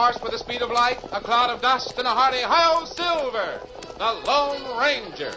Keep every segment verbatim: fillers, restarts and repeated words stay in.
horse with the speed of light, a cloud of dust, and a hearty hi-yo Silver, the Lone Ranger.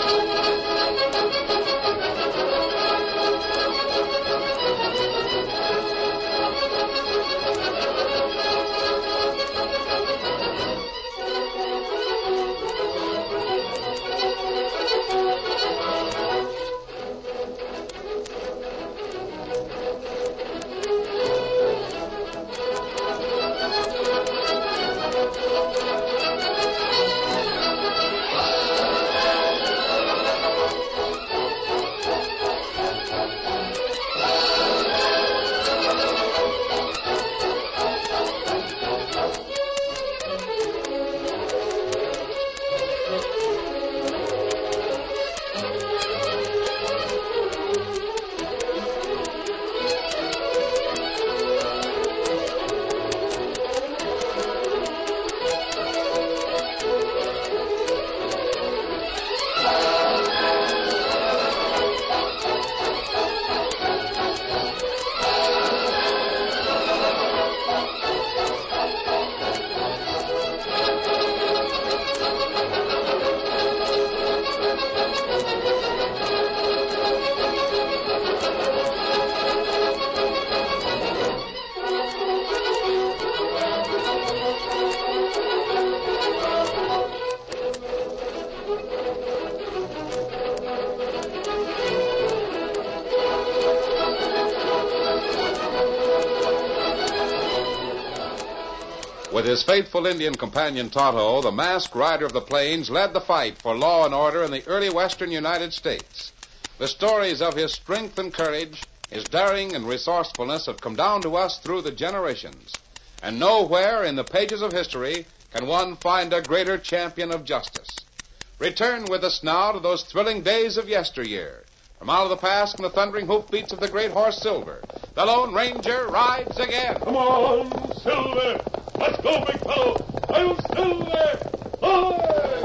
With his faithful Indian companion Tonto, the masked rider of the plains led the fight for law and order in the early western United States. The stories of his strength and courage, his daring and resourcefulness have come down to us through the generations. And nowhere in the pages of history can one find a greater champion of justice. Return with us now to those thrilling days of yesteryear. From out of the past and the thundering hoofbeats of the great horse Silver, the Lone Ranger rides again. Come on, Silver! Let's go, big fellow! I'm Silver! Ahoy!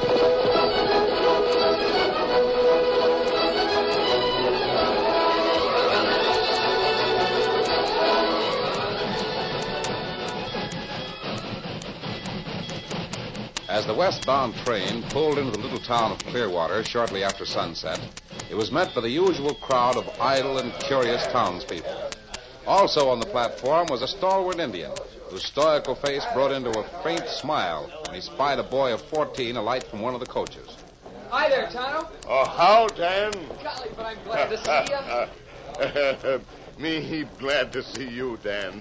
As the westbound train pulled into the little town of Clearwater shortly after sunset, it was met by the usual crowd of idle and curious townspeople. Also on the platform was a stalwart Indian, whose stoical face brought into a faint smile when he spied a boy of fourteen alight from one of the coaches. Hi there, Tonto. Oh, how, Dan? Golly, but I'm glad to see you. Me glad to see you, Dan.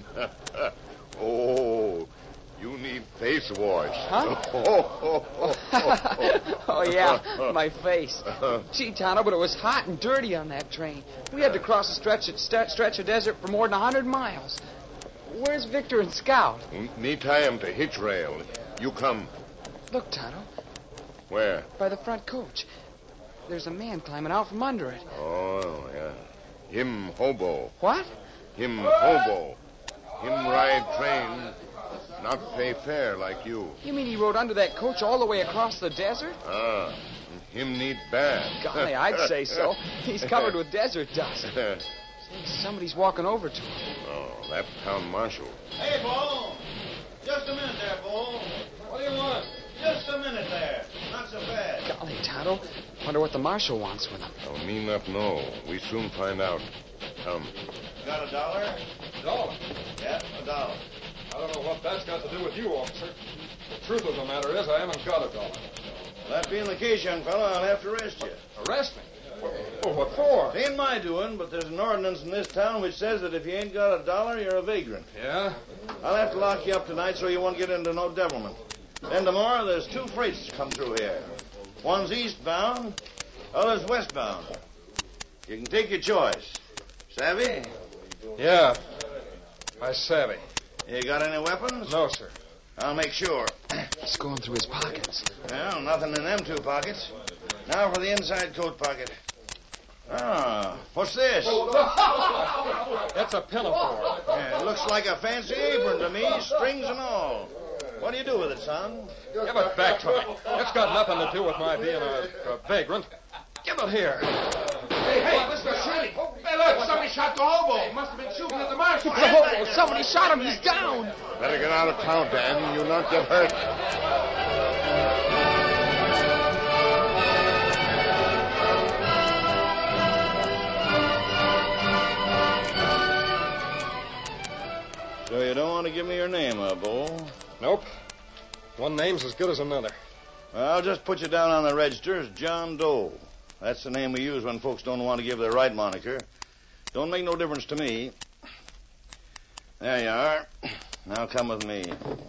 Oh, you need face wash. Huh? Oh, oh, oh, oh, yeah, my face. Gee, Tonto, but it was hot and dirty on that train. We had to cross a stretch, st- stretch of desert for more than a hundred miles. Where's Victor and Scout? Me tie him to hitch rail. You come. Look, Tonto. Where? By the front coach. There's a man climbing out from under it. Oh, yeah. Him hobo. What? Him hobo. Him ride train. Not pay fare like you. You mean he rode under that coach all the way across the desert? Ah, him need bad. Golly, I'd say so. He's covered with desert dust. Say, somebody's walking over to him. Oh, that town marshal. Hey, Bo. Just a minute there, Bo. What do you want? Just a minute there. Not so fast. Golly, Tonto. Wonder what the marshal wants with him. Oh, me not know. We soon find out. Come. Got a dollar? Dollar? Yeah, a dollar. I don't know what that's got to do with you, officer. The truth of the matter is I haven't got a dollar. Well, that being the case, young fellow, I'll have to arrest you. Arrest me? Oh, what for? It ain't my doing, but there's an ordinance in this town which says that if you ain't got a dollar, you're a vagrant. Yeah? I'll have to lock you up tonight so you won't get into no devilment. Then tomorrow, there's two freights come through here. One's eastbound, other's westbound. You can take your choice. Savvy? Yeah. I savvy. You got any weapons? No, sir. I'll make sure. He's going through his pockets. Well, nothing in them two pockets. Now for the inside coat pocket. Ah, what's this? That's a pinafore. Yeah, it looks like a fancy apron to me, strings and all. What do you do with it, son? Give it back to me. It's got nothing to do with my being a, a vagrant. Give it here. Hey, hey, Mister Shirley. Hey, look, somebody's shot the hobo. He must have been shooting at the marshal. It's the hobo. Somebody shot him. He's down. Better get out of town, Dan. You'll not get hurt. So you don't want to give me your name, huh, Bo? Nope. One name's as good as another. Well, I'll just put you down on the register as John Doe. That's the name we use when folks don't want to give their right moniker. Don't make no difference to me. There you are. Now come with me.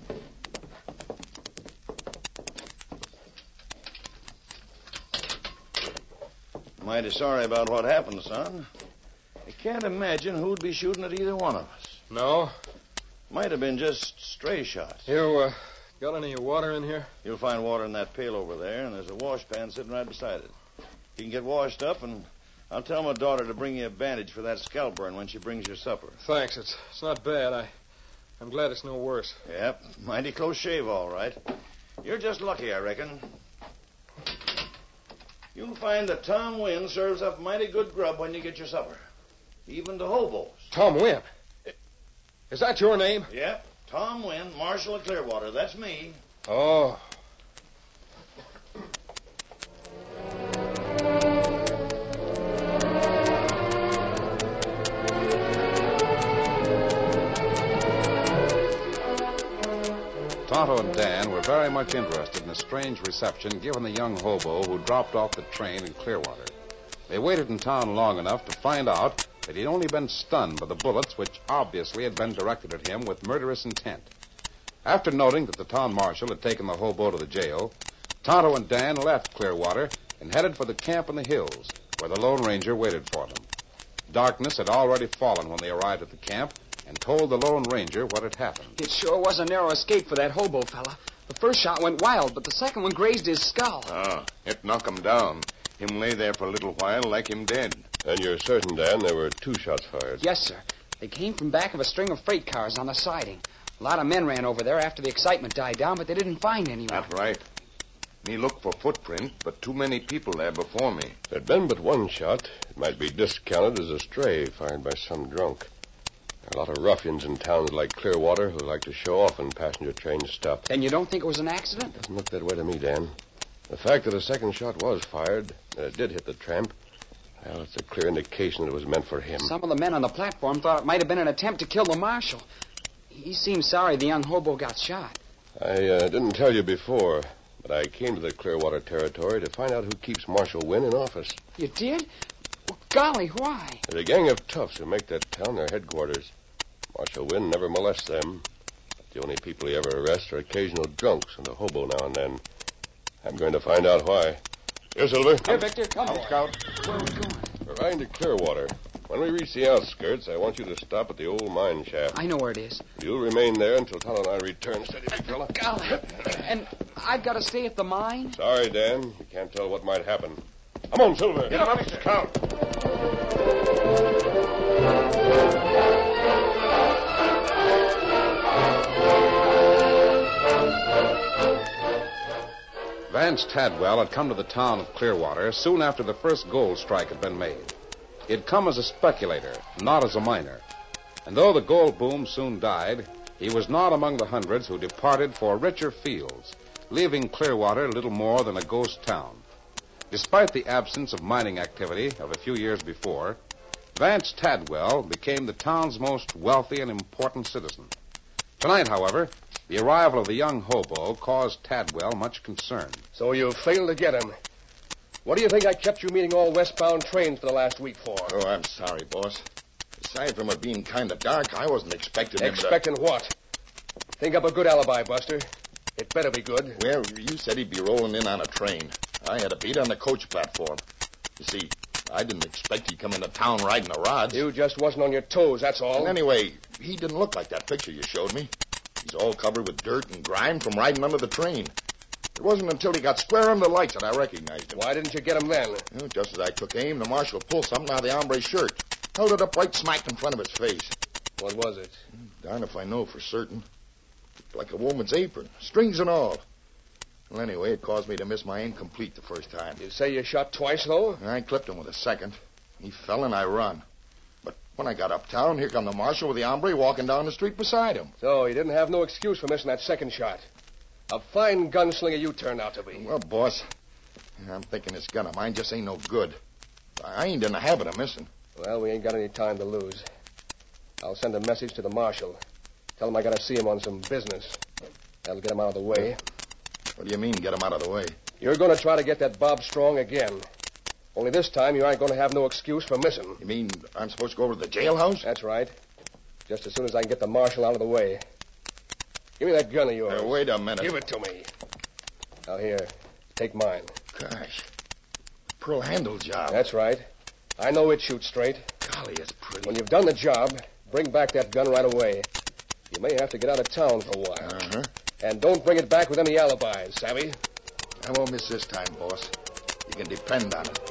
Mighty sorry about what happened, son. I can't imagine who'd be shooting at either one of us. No? Might have been just stray shots. You, uh, got any water in here? You'll find water in that pail over there, and there's a wash pan sitting right beside it. You can get washed up, and I'll tell my daughter to bring you a bandage for that scalp burn when she brings your supper. Thanks. It's it's not bad. I, I'm glad it's no worse. Yep, mighty close shave, all right. You're just lucky, I reckon. You'll find that Tom Wynn serves up mighty good grub when you get your supper. Even to hobos. Tom Wynn? Is that your name? Yep, Tom Wynn, Marshal of Clearwater. That's me. Oh. Tonto and Dan were very much interested in the strange reception given the young hobo who dropped off the train in Clearwater. They waited in town long enough to find out that he'd only been stunned by the bullets which obviously had been directed at him with murderous intent. After noting that the town marshal had taken the hobo to the jail, Tonto and Dan left Clearwater and headed for the camp in the hills, where the Lone Ranger waited for them. Darkness had already fallen when they arrived at the camp and told the Lone Ranger what had happened. It sure was a narrow escape for that hobo fella. The first shot went wild, but the second one grazed his skull. Ah, it knocked him down. Him lay there for a little while like him dead. And you're certain, Dan, there were two shots fired? Yes, sir. They came from back of a string of freight cars on the siding. A lot of men ran over there after the excitement died down, but they didn't find anyone. That's right. Me looked for footprint, but too many people there before me. If there'd been but one shot, it might be discounted as a stray fired by some drunk. There are a lot of ruffians in towns like Clearwater who like to show off when passenger trains stop. Then you don't think it was an accident? Doesn't look that way to me, Dan. The fact that a second shot was fired, that it did hit the tramp, well, it's a clear indication that it was meant for him. Some of the men on the platform thought it might have been an attempt to kill the marshal. He seemed sorry the young hobo got shot. I uh, didn't tell you before, but I came to the Clearwater territory to find out who keeps Marshal Wynn in office. You did? Well, golly, why? There's a gang of toughs who make that town their headquarters. Marshal Wynn never molests them. The only people he ever arrests are occasional drunks and a hobo now and then. I'm going to find out why. Here, Silver. Here, Victor, come on, here. Scout. Where are we going? We're riding to Clearwater. When we reach the outskirts, I want you to stop at the old mine shaft. I know where it is. You'll remain there until Tonto and I return. Steady, big fella. Golly. And I've got to stay at the mine? Sorry, Dan. You can't tell what might happen. Come on, Silver. Get up, Scout. Vance Tadwell had come to the town of Clearwater soon after the first gold strike had been made. He had come as a speculator, not as a miner. And though the gold boom soon died, he was not among the hundreds who departed for richer fields, leaving Clearwater little more than a ghost town. Despite the absence of mining activity of a few years before, Vance Tadwell became the town's most wealthy and important citizen. Tonight, however, the arrival of the young hobo caused Tadwell much concern. So you failed to get him. What do you think I kept you meeting all westbound trains for the last week for? Oh, I'm sorry, boss. Aside from it being kind of dark, I wasn't expecting him to... Expecting what? Think up a good alibi, Buster. It better be good. Well, you said he'd be rolling in on a train. I had a beat on the coach platform. You see, I didn't expect he'd come into town riding a rod. You just wasn't on your toes, that's all. And anyway, he didn't look like that picture you showed me. He's all covered with dirt and grime from riding under the train. It wasn't until he got square under the lights that I recognized him. Why didn't you get him then? Well, just as I took aim, the marshal pulled something out of the hombre's shirt. Held it up right smack in front of his face. What was it? Darn if I know for certain. Looked like a woman's apron, strings and all. Well, anyway, it caused me to miss my aim complete the first time. You say you shot twice, though? I clipped him with a second. He fell and I run. But When I got uptown, here come the marshal with the hombre walking down the street beside him. So he didn't have no excuse for missing that second shot. A fine gunslinger you turned out to be. Well, boss, I'm thinking this gun of mine just ain't no good. I ain't in the habit of missing. Well, we ain't got any time to lose. I'll send a message to the marshal. Tell him I gotta see him on some business. That'll get him out of the way. What do you mean, get him out of the way? You're gonna try to get that Bob Strong again. Only this time you aren't gonna have no excuse for missing. You mean I'm supposed to go over to the jailhouse? That's right. Just as soon as I can get the marshal out of the way. Give me that gun of yours. Uh, wait a minute. Give it to me. Now, here. Take mine. Gosh. Pearl handle job. That's right. I know it shoots straight. Golly, it's pretty. When you've done the job, bring back that gun right away. You may have to get out of town for a while. Uh-huh. And don't bring it back with any alibis, savvy? I won't miss this time, boss. You can depend on it.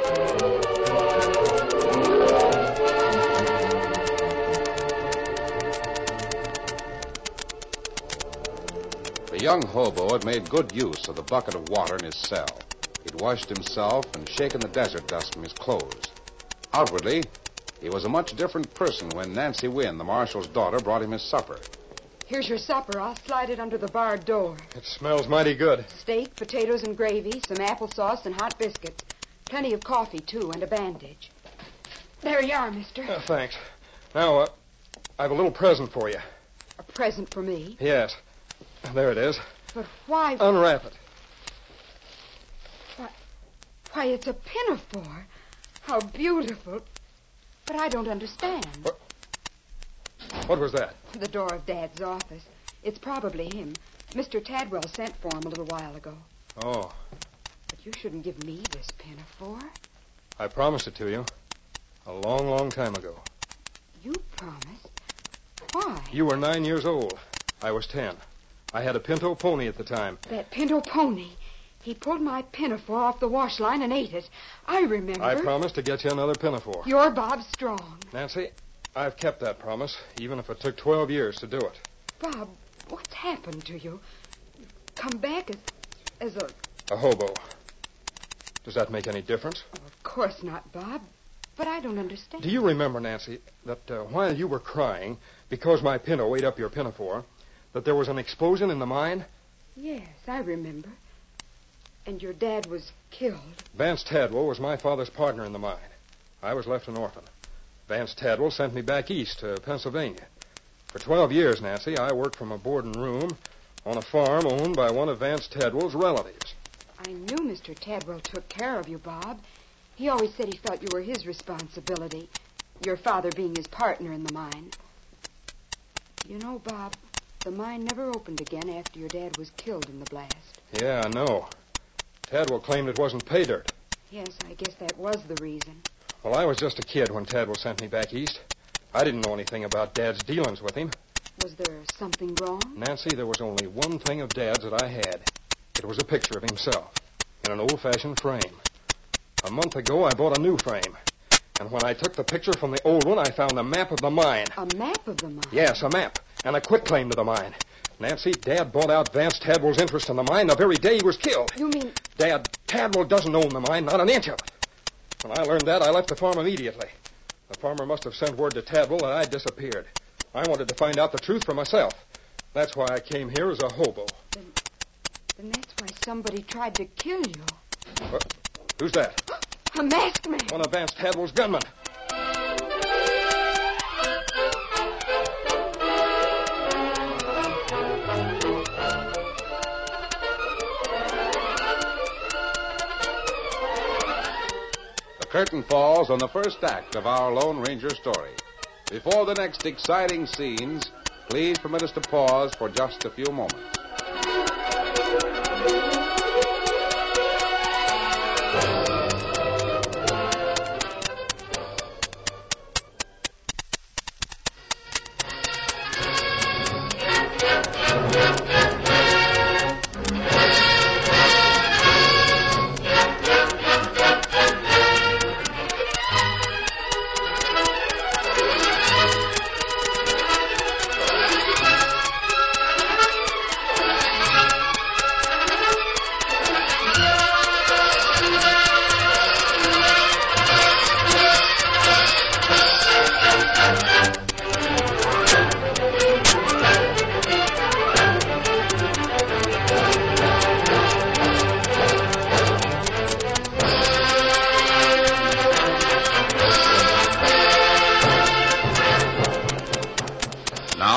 The young hobo had made good use of the bucket of water in his cell. He'd washed himself and shaken the desert dust from his clothes. Outwardly, he was a much different person when Nancy Wynn, the marshal's daughter, brought him his supper. Here's your supper. I'll slide it under the barred door. It smells mighty good. Steak, potatoes and gravy, some applesauce and hot biscuits. Plenty of coffee, too, and a bandage. There you are, mister. Uh, thanks. Now, uh, I have a little present for you. A present for me? Yes. There it is. But why... Unwrap it. Why, why, it's a pinafore. How beautiful. But I don't understand. What? What was that? The door of Dad's office. It's probably him. Mister Tadwell sent for him a little while ago. Oh. But you shouldn't give me this pinafore. I promised it to you. A long, long time ago. You promised? Why? You were nine years old. I was ten. I had a pinto pony at the time. That pinto pony. He pulled my pinafore off the wash line and ate it. I remember. I promised to get you another pinafore. You're Bob Strong. Nancy, I've kept that promise, even if it took twelve years to do it. Bob, what's happened to you? Come back as, as a... A hobo. Does that make any difference? Oh, of course not, Bob. But I don't understand. Do you remember, Nancy, that uh, while you were crying, because my pinto ate up your pinafore, that there was an explosion in the mine? Yes, I remember. And your dad was killed. Vance Tadwell was my father's partner in the mine. I was left an orphan. Vance Tadwell sent me back east to Pennsylvania. For twelve years, Nancy, I worked from a boarding room on a farm owned by one of Vance Tadwell's relatives. I knew Mister Tadwell took care of you, Bob. He always said he felt you were his responsibility, your father being his partner in the mine. You know, Bob, the mine never opened again after your dad was killed in the blast. Yeah, I know. Tadwell claimed it wasn't pay dirt. Yes, I guess that was the reason. Well, I was just a kid when Tadwell sent me back east. I didn't know anything about Dad's dealings with him. Was there something wrong? Nancy, there was only one thing of Dad's that I had. It was a picture of himself in an old-fashioned frame. A month ago, I bought a new frame. And when I took the picture from the old one, I found a map of the mine. A map of the mine? Yes, a map. And a quitclaim to the mine. Nancy, Dad bought out Vance Tadwell's interest in the mine the very day he was killed. You mean... Dad, Tadwell doesn't own the mine, not an inch of it. When I learned that, I left the farm immediately. The farmer must have sent word to Tadwell that I'd disappeared. I wanted to find out the truth for myself. That's why I came here as a hobo. Then, then that's why somebody tried to kill you. What? Who's that? A masked man. One of Vance Tadwell's gunmen. The curtain falls on the first act of our Lone Ranger story. Before the next exciting scenes, please permit us to pause for just a few moments.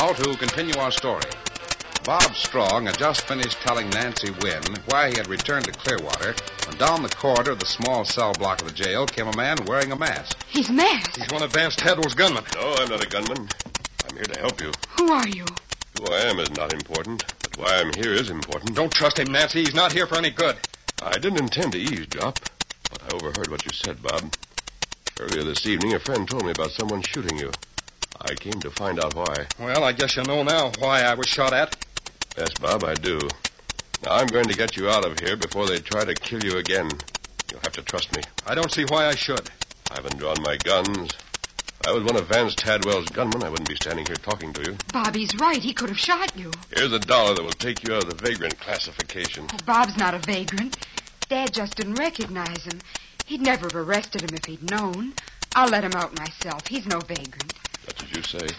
now to continue our story. Bob Strong had just finished telling Nancy Wynn why he had returned to Clearwater when down the corridor of the small cell block of the jail came a man wearing a mask. He's masked. He's one of Vance Tadwell's gunmen. No, I'm not a gunman. I'm here to help you. Who are you? Who I am is not important, but why I'm here is important. Don't trust him, Nancy. He's not here for any good. I didn't intend to eavesdrop, but I overheard what you said, Bob. Earlier this evening, a friend told me about someone shooting you. I came to find out why. Well, I guess you know now why I was shot at. Yes, Bob, I do. Now, I'm going to get you out of here before they try to kill you again. You'll have to trust me. I don't see why I should. I haven't drawn my guns. If I was one of Vance Tadwell's gunmen, I wouldn't be standing here talking to you. Bobby's right. He could have shot you. Here's a dollar that will take you out of the vagrant classification. Oh, Bob's not a vagrant. Dad just didn't recognize him. He'd never have arrested him if he'd known. I'll let him out myself. He's no vagrant. That's what you say.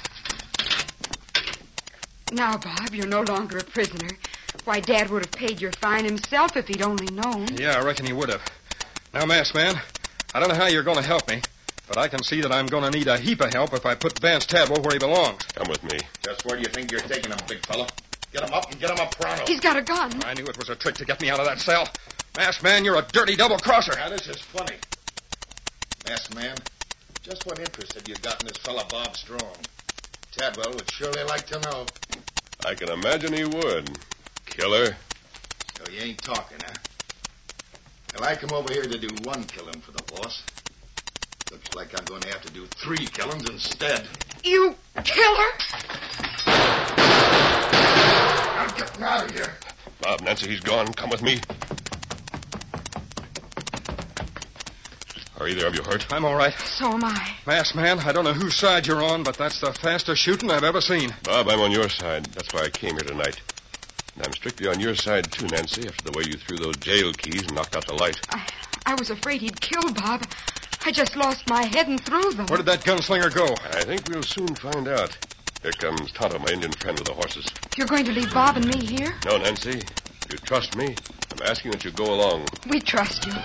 Now, Bob, you're no longer a prisoner. Why, Dad would have paid your fine himself if he'd only known. Yeah, I reckon he would have. Now, Masked Man, I don't know how you're going to help me, but I can see that I'm going to need a heap of help if I put Vance Tadwell where he belongs. Come with me. Just where do you think you're taking him, big fella? Get him up and get him up pronto. He's got a gun. I knew it was a trick to get me out of that cell. Masked Man, you're a dirty double-crosser. Now, this is funny. Masked Man, just what interest have you got in this fella Bob Strong? Tadwell would surely like to know. I can imagine he would. Killer. So you ain't talking, huh? Well, I come over here to do one killing for the boss. Looks like I'm going to have to do three killings instead. You killer! I'm getting out of here. Bob, Nancy, he's gone. Come with me. Are either of you hurt? I'm all right. So am I. Masked Man, I don't know whose side you're on, but that's the fastest shooting I've ever seen. Bob, I'm on your side. That's why I came here tonight. And I'm strictly on your side, too, Nancy, after the way you threw those jail keys and knocked out the light. I, I was afraid he'd kill Bob. I just lost my head and threw them. Where did that gunslinger go? I think we'll soon find out. Here comes Tonto, my Indian friend with the horses. You're going to leave Bob and me here? No, Nancy. You trust me. I'm asking that you go along. We trust you.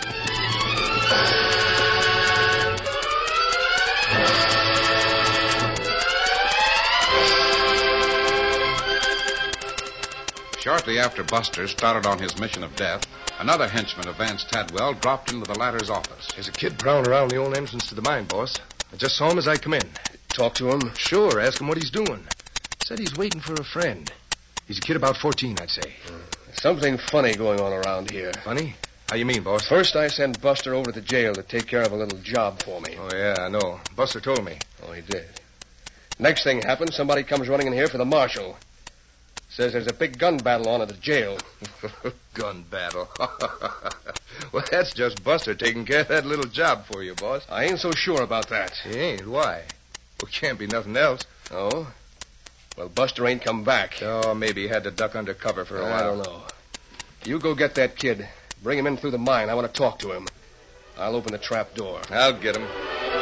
Shortly after Buster started on his mission of death, another henchman of Vance Tadwell dropped into the latter's office. There's a kid prowling around the old entrance to the mine, boss. I just saw him as I come in. Talk to him? Sure, ask him what he's doing. Said he's waiting for a friend. He's a kid about fourteen, I'd say. Uh, something funny going on around here. Funny? How you mean, boss? First, I sent Buster over to the jail to take care of a little job for me. Oh, yeah, I know. Buster told me. Oh, he did. Next thing happens, somebody comes running in here for the marshal. Says there's a big gun battle on at the jail. Gun battle? Well, that's just Buster taking care of that little job for you, boss. I ain't so sure about that. He ain't? Why? Well, can't be nothing else. Oh? Well, Buster ain't come back. Oh, maybe he had to duck under cover for a Oh, while. I don't know. You go get that kid. Bring him in through the mine. I want to talk to him. I'll open the trap door. I'll get him.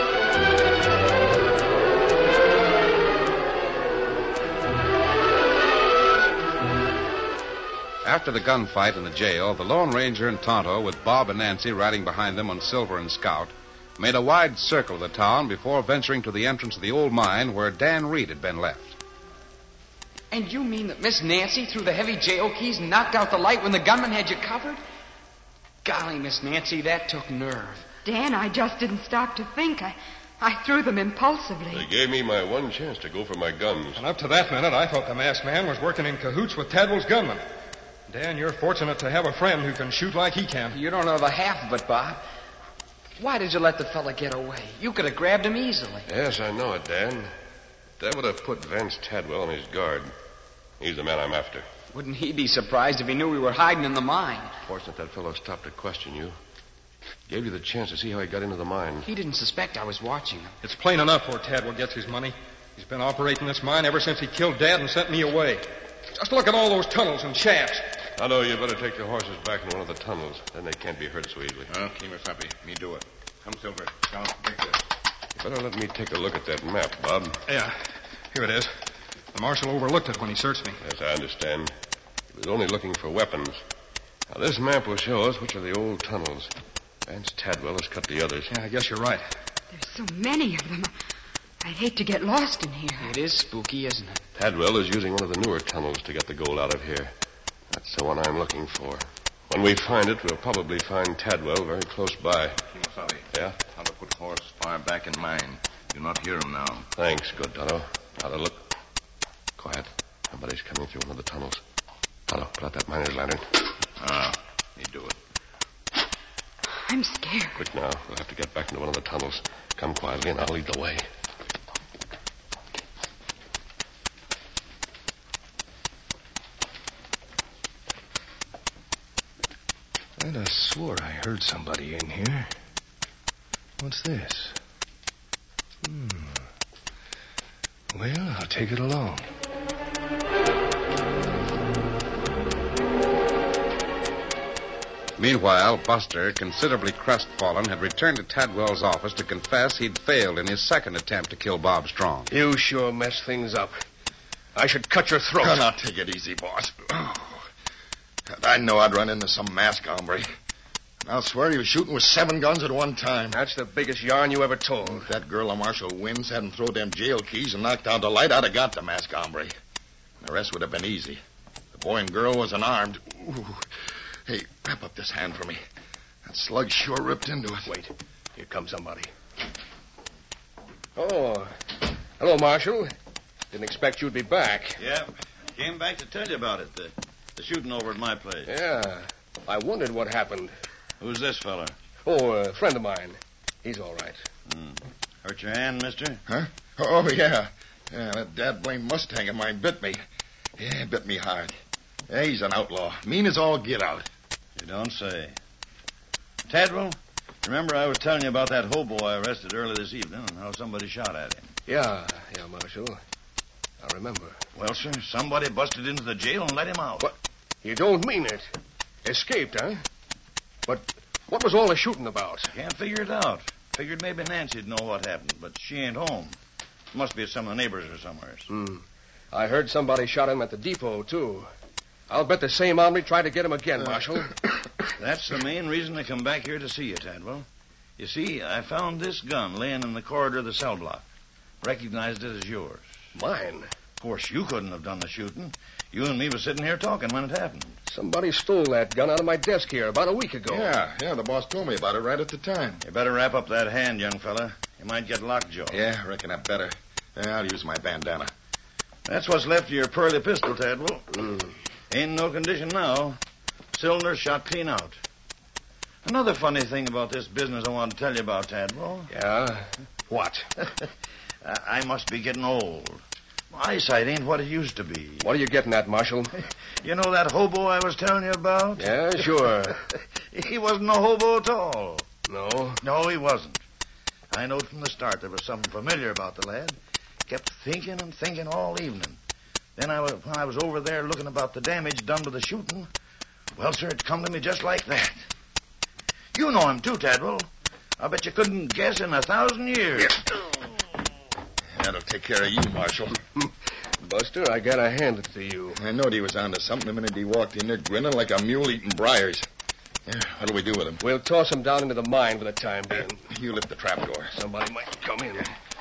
After the gunfight in the jail, the Lone Ranger and Tonto, with Bob and Nancy riding behind them on Silver and Scout, made a wide circle of the town before venturing to the entrance of the old mine where Dan Reed had been left. And you mean that Miss Nancy threw the heavy jail keys and knocked out the light when the gunman had you covered? Golly, Miss Nancy, that took nerve. Dan, I just didn't stop to think. I, I threw them impulsively. They gave me my one chance to go for my guns. And up to that minute, I thought the Masked Man was working in cahoots with Tadwell's gunman. Dan, you're fortunate to have a friend who can shoot like he can. You don't know the half of it, Bob. Why did you let the fella get away? You could have grabbed him easily. Yes, I know it, Dan. That would have put Vance Tadwell on his guard. He's the man I'm after. Wouldn't he be surprised if he knew we were hiding in the mine? Fortunate that fellow stopped to question you. Gave you the chance to see how he got into the mine. He didn't suspect I was watching him. It's plain enough where Tadwell gets his money. He's been operating this mine ever since he killed Dad and sent me away. Just look at all those tunnels and shafts. I know you better take the horses back in one of the tunnels. Then they can't be hurt so easily. Huh? Kimasabi, me do it. Come, Silver. Come, take this. You better let me take a look at that map, Bob. Yeah, here it is. The marshal overlooked it when he searched me. Yes, I understand. He was only looking for weapons. Now, this map will show us which are the old tunnels. Vance Tadwell has cut the others. Yeah, I guess you're right. There's so many of them. I'd hate to get lost in here. It is spooky, isn't it? Tadwell is using one of the newer tunnels to get the gold out of here. That's the one I'm looking for. When we find it, we'll probably find Tadwell very close by. Sorry. Yeah? Tonto put horse far back in mine. Do not hear him now. Thanks, good Tonto. Tonto, look. Quiet. Somebody's coming through one of the tunnels. Tonto, put out that miner's lantern. Ah, he do it. I'm scared. Quick now. We'll have to get back into one of the tunnels. Come quietly and I'll lead the way. I'd have swore I heard somebody in here. What's this? Hmm. Well, I'll take it along. Meanwhile, Buster, considerably crestfallen, had returned to Tadwell's office to confess he'd failed in his second attempt to kill Bob Strong. You sure messed things up. I should cut your throat. Oh, now, take it easy, boss. Oh. I know I'd run into some masked hombre. And I'll swear he was shooting with seven guns at one time. That's the biggest yarn you ever told. If that girl of Marshal Wynn's hadn't thrown them jail keys and knocked out the light, I'd have got the masked hombre. The rest would have been easy. The boy and girl was unarmed. Ooh. Hey, wrap up this hand for me. That slug sure ripped into it. Wait. Here comes somebody. Oh. Hello, Marshal. Didn't expect you'd be back. Yeah, came back to tell you about it. The, the shooting over at my place. Yeah. I wondered what happened. Who's this fella? Oh, a friend of mine. He's all right. Hmm. Hurt your hand, mister? Huh? Oh, yeah. Yeah, that dad-blamed Mustang of mine bit me. Yeah, bit me hard. Yeah, he's an outlaw. Mean as all get out. You don't say. Tadwell, remember I was telling you about that hobo I arrested early this evening and how somebody shot at him? Yeah, yeah, Marshal. I remember. Well, sir, somebody busted into the jail and let him out. What? You don't mean it. Escaped, huh? But what was all the shooting about? Can't figure it out. Figured maybe Nancy'd know what happened, but she ain't home. Must be at some of the neighbors or somewhere. Hmm. I heard somebody shot him at the depot, too. I'll bet the same hombre tried to get him again, Marshal. That's the main reason I come back here to see you, Tadwell. You see, I found this gun laying in the corridor of the cell block. Recognized it as yours. Mine? Of course, you couldn't have done the shooting. You and me was sitting here talking when it happened. Somebody stole that gun out of my desk here about a week ago. Yeah, yeah, the boss told me about it right at the time. You better wrap up that hand, young fella. You might get lockjaw. Yeah, I reckon I better. Yeah, I'll use my bandana. That's what's left of your pearly pistol, Tadwell. Mm. Ain't no condition now. Cylinder shot clean out. Another funny thing about this business I want to tell you about, Tadwell. Yeah? What? I must be getting old. My eyesight ain't what it used to be. What are you getting at, Marshal? You know that hobo I was telling you about? Yeah, sure. He wasn't a hobo at all. No? No, he wasn't. I knowed from the start there was something familiar about the lad. Kept thinking and thinking all evening. Then I was, when I was over there looking about the damage done to the shooting, well, sir, it come to me just like that. You know him too, Tadwell. I bet you couldn't guess in a thousand years. That'll take care of you, Marshal. Buster, I gotta hand it to you. I knowed he was onto something the minute he walked in there grinning like a mule eating briars. Yeah, what'll we do with him? We'll toss him down into the mine for the time being. You lift the trapdoor. Somebody might come in.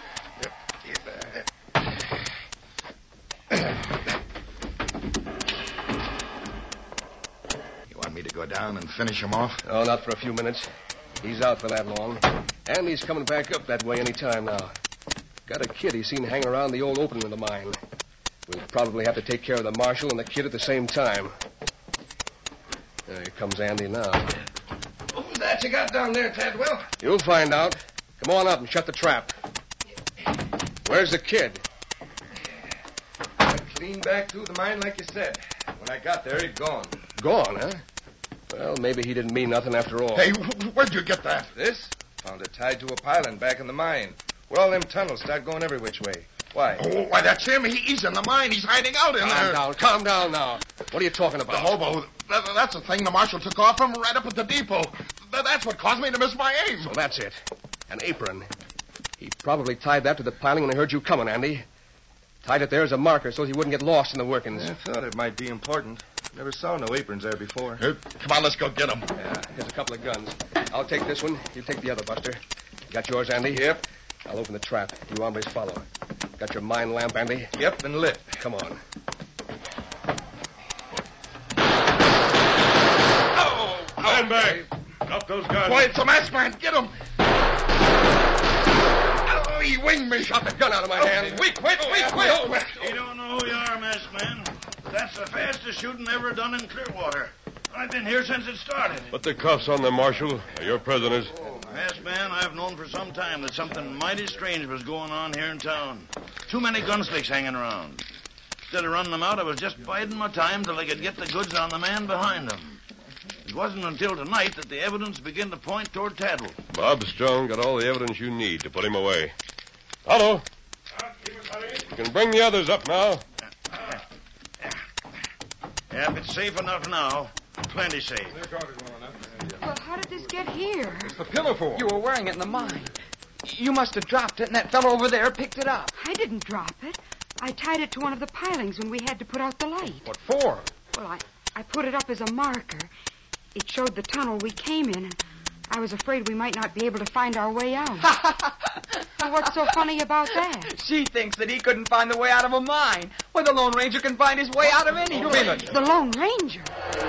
You want me to go down and finish him off? Oh, not for a few minutes. He's out for that long. And he's coming back up that way any time now. Got a kid he's seen hang around the old opening of the mine. We'll probably have to take care of the marshal and the kid at the same time. There here comes Andy now. Who's that you got down there, Tadwell? You'll find out. Come on up and shut the trap. Where's the kid? I clean back through the mine like you said. When I got there, he'd gone. Gone, huh? Well, maybe he didn't mean nothing after all. Hey, where'd you get that? This? Found it tied to a piling back in the mine. Where all them tunnels start going every which way. Why? Oh, why, that's him. He, he's in the mine. He's hiding out in calm there. Calm down, calm down now. What are you talking about? The hobo. That, that's the thing the marshal took off from right up at the depot. That, that's what caused me to miss my aim. So that's it. An apron. He probably tied that to the piling when he heard you coming, Andy. Tied it there as a marker so he wouldn't get lost in the workings. I thought it might be important. Never saw no aprons there before. Here, come on, let's go get him. Yeah, here's a couple of guns. I'll take this one. You take the other, Buster. Got yours, Andy? Yep. I'll open the trap. You hombres follow. Got your mine lamp, Andy? Yep, and lit. Come on. Oh! Stand back. Drop those guns. Boy, it's a masked man. Get him. Oh, he winged me. Shot the gun out of my hand. Quick, quick, quick, quick. You don't know who you are, masked man. That's the fastest shooting ever done in Clearwater. I've been here since it started. Put the cuffs on them, Marshal. They're your prisoners. Masked man, I've known for some time that something mighty strange was going on here in town. Too many gunsticks hanging around. Instead of running them out, I was just biding my time till I could get the goods on the man behind them. It wasn't until tonight that the evidence began to point toward Taddle. Bob Strong got all the evidence you need to put him away. Otto, you can bring the others up now. Yeah, if it's safe enough now, plenty safe. Well, how did this get here? It's the pinafore. You were wearing it in the mine. You must have dropped it, and that fellow over there picked it up. I didn't drop it. I tied it to one of the pilings when we had to put out the light. What for? Well, I, I put it up as a marker. It showed the tunnel we came in, and I was afraid we might not be able to find our way out. Well, what's so funny about that? She thinks that he couldn't find the way out of a mine. Well, the Lone Ranger can find his way out of any place. The Lone Ranger?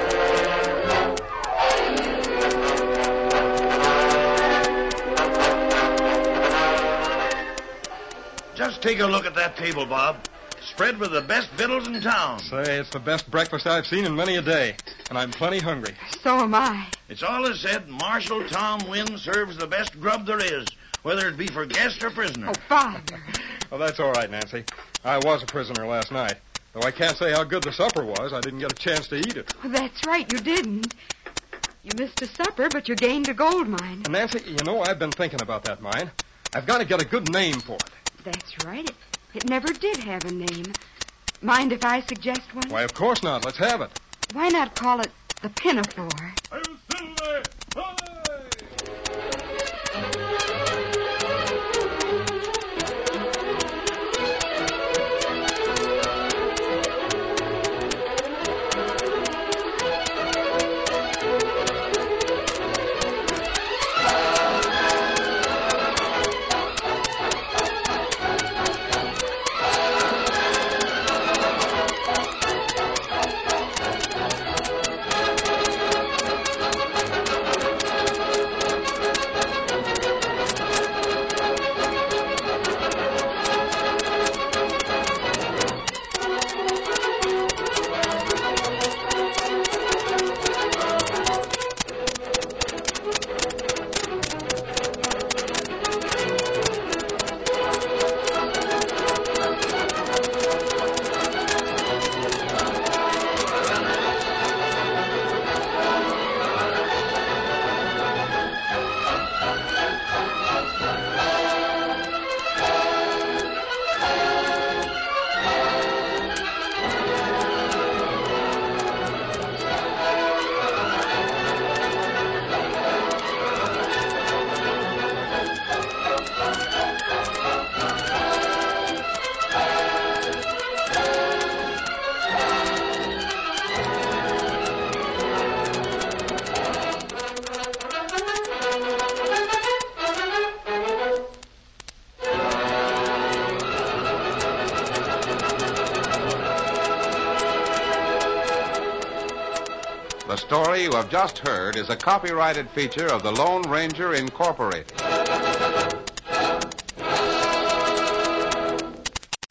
Just take a look at that table, Bob. Spread with the best victuals in town. Say, it's the best breakfast I've seen in many a day, and I'm plenty hungry. So am I. It's all as said, Marshal Tom Wynn serves the best grub there is, whether it be for guest or prisoner. Oh, Father. Well, that's all right, Nancy. I was a prisoner last night. Though I can't say how good the supper was. I didn't get a chance to eat it. Well, that's right, you didn't. You missed a supper, but you gained a gold mine. And Nancy, you know, I've been thinking about that mine. I've got to get a good name for it. That's right. It, it never did have a name. Mind if I suggest one? Why, of course not. Let's have it. Why not call it the Pinafore? I'll Silver! Hi! The story you have just heard is a copyrighted feature of the Lone Ranger Incorporated.